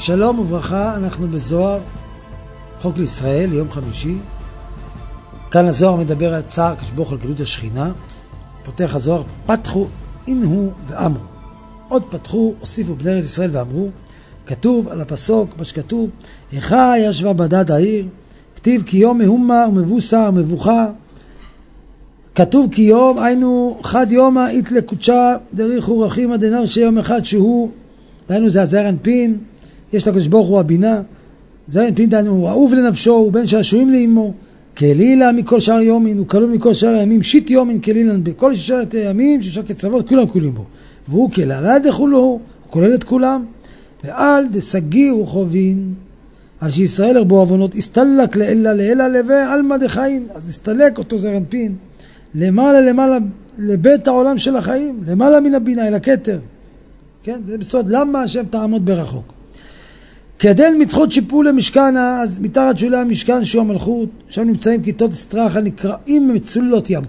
שלום וברכה, אנחנו בזוהר, חוק לישראל, יום חמישי. כאן הזוהר מדבר על צער כשבוך על גלות השכינה. פותח הזוהר, פתחו אינהו ואמרו. עוד פתחו, הוסיפו בני ארץ ישראל ואמרו. כתוב על הפסוק, מה שכתוב, איכה ישבה בדד העיר, כתיב כי יום מהומה ומבוסה ומבוכה. כתוב כי יום, היינו חד יומה אית לקודשה דריחו רחימה דנר שיום אחד שהוא, דיינו זה הזעיר אנפין, יש לקדוש ברוך הוא הבינה, זעיר אנפין דיינו הוא אהוב לנפשו, הוא בן שעשועים לאמו, כלילה מכל שאר יומין, הוא כלול מכל שאר הימים, שיט יומין כלילה, בכל ששת הימים, ששת קצוות, כולם כולים בו, והוא כלילה דחולו, הוא כולל את כולם, ועל דסגי הוא חובין, על שישראל הרבו עוונות, הסתלק לאלה לווה על מדחיין, אז הסתלק אותו זעיר אנפין, למעלה לבית העולם של החיים, למעלה מן הבינה אל הכתר. כן, זה בסוד למה השם תעמוד ברחוק. כדל מתחות שיפול למשכנה, אז מתחת שולי המשכן שהוא המלכות, שם נמצאים כיתות סטרחה נקראים מצולות ים.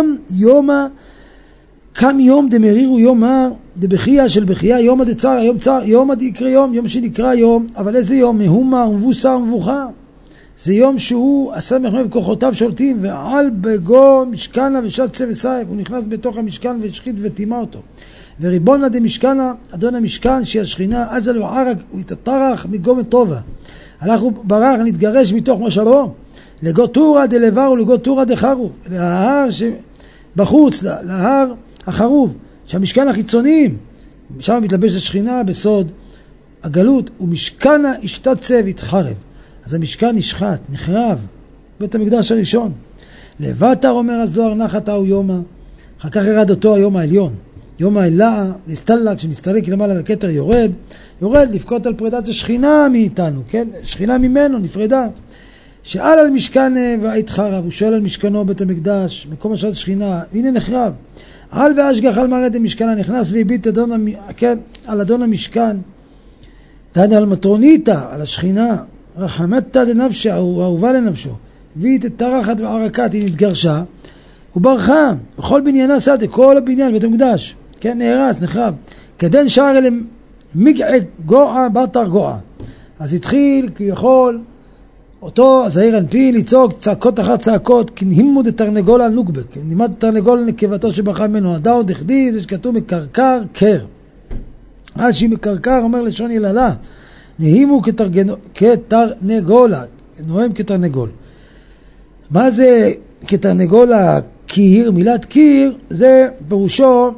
קם יום דמרירו יומא דבכיה של בכיה, יומא דצער, יום צער, יומא דיקרא יום שנקרא יום, אבל איזה יום? מהומה ומבוסה ומבוכה. זה יום שהוא הסמך וכוחותיו שולטים, ועל בגו משכנה ושצה וסייב, הוא נכנס בתוך המשכן והשחית וטימה אותו. וריבונה דמשכנה, אדון המשכן שהיא השכינה, אז אלו ערק, הוא התטרח מגומת טובה. הלכו ברח, נתגרש מתוך משאבו, לגו טורה דלבר ולגו טורה דחרוב, להר שבחוץ, להר החרוב, שהמשכן החיצוניים, שם מתלבש השכינה בסוד הגלות, ומשכנה השתצה והתחרב. אז המשכן נשחט, נחרב, בית המקדש הראשון. לבטר אומר הזוהר נחת הוא יומא, אחר כך ירד אותו היום העליון. יום העילה, נסתלק, שנסתלק למעלה לכתר יורד לפקוט על פרידת השכינה מאיתנו, כן? שכינה ממנו נפרדה. שאל על משכן והתחרב, הוא שואל על משכנו בית המקדש, מקום השעת שכינה, הנה נחרב. על והשגח על מרד המשכנה, נכנס והביט על אדון המשכן, דהנה על מטרוניתה, על השכינה, רחמתה דנפשה, הוא אהובה לנפשו, והיא תטרחת וערקת, היא נתגרשה, הוא ברחה, וכל בניינה שדה, כל הבניין, בית המקדש, כן, נהרס, נחרב, כדן שער אליהם מגעי גועה, בתר גועה. אז התחיל כביכול, אותו זעיר אנפין לצעוק צעקות אחר צעקות, כנהימו דתרנגול על נוקבק, נימד תרנגול נקבתו שברחה ממנו, הדאו דחדי, זה שכתוב מקרקר קר. אז שהיא מקרקר, אומר לשון יללה, נהימו כתרנגולה, נוהם כתרנגול. מה זה כתרנגולה? קיר, מילת קיר, זה פירושו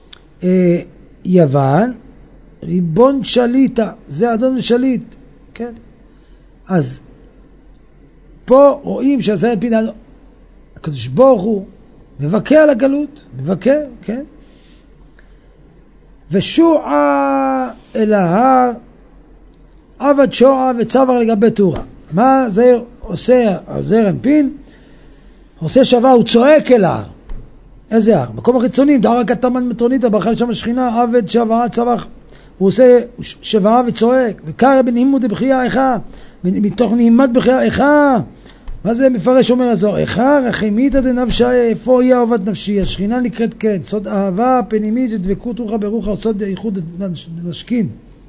יוון, ריבון שליטה, זה אדון ושליט, כן? אז פה רואים שהזעיר אנפין, הקדוש ברוך הוא מבכה על הגלות, מבכה, כן? ושועה אל ההר, עבד שועה וצבר לגבי תורה. מה זעיר עושה, זעיר אנפין? עושה שווה, הוא צועק אל ההר. איזה הר? מקום החיצוני, דהר הקטמן מטרוניתא, ברכה לשם השכינה, עבד שווה צבח. הוא עושה שווה וצועק, וקרא בנעימות דבכיה איכה, מתוך נעימת בכיה איכה. מה זה מפרש אומר הזוהר? איכה רחמיתא דנפשה, איפה היא אהבת נפשי? השכינה נקראת כן, סוד אהבה פנימית, דבקות רוחה ברוחה, סוד ייחוד נשכין.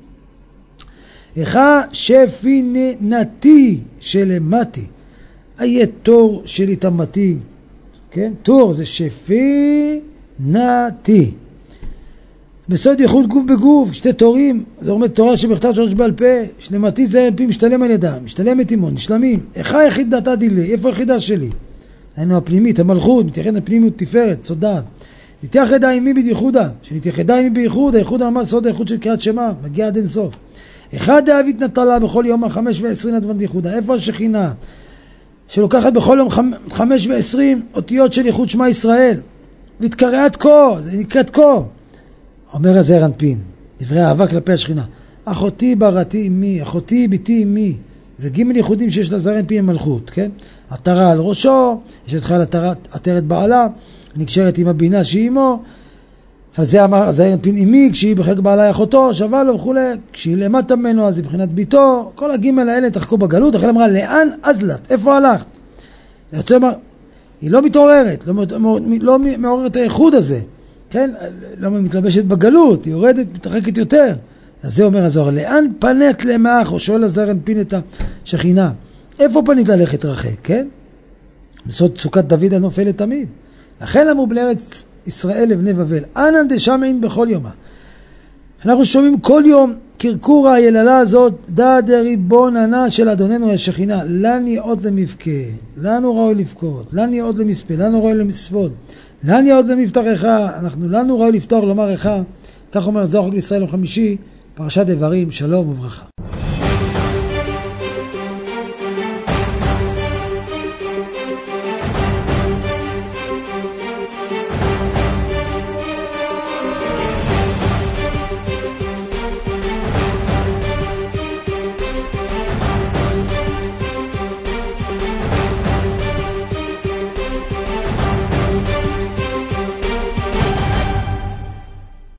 איכה שפיננתי שלמתי, איה תור של התאמתי, כן? תור זה שפיננתי. בסוד ייחוד גוף בגוף, שתי תורים, זה אומר תורה שבכתב שורש בעל פה, שלמתי זעיר אנפין משתלם על ידם, משתלמת עמו, נשלמים. איכה יחידתה דילי, איפה היחידה שלי? היינו הפנימית, המלכות, מתייחד הפנימיות תפארת, סודה. נתייחדה עמי בייחודה, שנתייחדה עמי בייחוד, הייחוד הרמה סוד הייחוד של קריאת שמע, מגיע עד אין סוף. אחד דאבית נטלה בכל יום 5:20 נדבן ייחודה, איפה השכינה? שלוקחת בכל יום 5:20 אותיות של ייחוד שמע ישראל, להתקראת כה, זה נקראת כה. אומר הזעיר אנפין, דברי אהבה כלפי השכינה, אחותי בראתי אמי, אחותי ביתי אמי, זה ג' ייחודים שיש לזעיר אנפין מלכות, כן? עטרה על ראשו, יש את חייל עטרת בעלה, נקשרת עם הבינה שהיא אמו, על זה אמר הזעיר אנפין אמי, כשהיא בחלק בעלה אחותו, שווה לו וכו', כשהיא למטה ממנו אז היא מבחינת ביתו, כל הגימל האלה תחקו בגלות, אחרי אמרה, לאן אזלת? איפה הלכת? אני רוצה לומר, היא לא מתעוררת, לא מעוררת הייחוד הזה, כן? למה היא מתלבשת בגלות? היא יורדת, מתרחקת יותר. אז זה אומר הזוהר, לאן פנית למח, או שואל הזוהר אנפין את השכינה, איפה פנית ללכת רחק, כן? בסוד סוכת דוד הנופלת תמיד. לכן אמרו בני ארץ ישראל לבני בבל, אנן דשמעין בכל יומה. אנחנו שומעים כל יום קרקור היללה הזאת, דא דריבון ענה של אדוננו השכינה, לני עוד למבכה, לנו ראוי לבכות, לני עוד למספה, לנו ראוי למספוד, לני עוד למבטרך, לנו ראוי לפתור לומר לך, כך אומר זוהר לישראל יום חמישי, פרשת דברים, שלום וברכה.